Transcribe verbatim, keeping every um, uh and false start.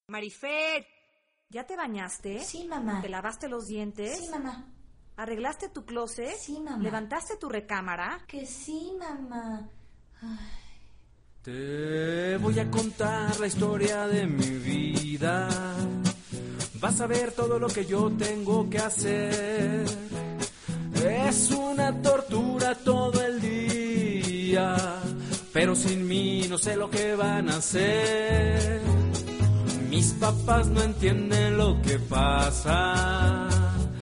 Marifer, ¿ya te bañaste? Sí, mamá. ¿Te lavaste los dientes? Sí, mamá. ¿Arreglaste tu closet? Sí, mamá. ¿Levantaste tu recámara? Que sí, mamá. Ay. Te voy a contar la historia de mi vida. Vas a ver todo lo que yo tengo que hacer. Es una tortura todo el día, pero sin mí no sé lo que van a hacer. Mis papás no entienden lo que pasa.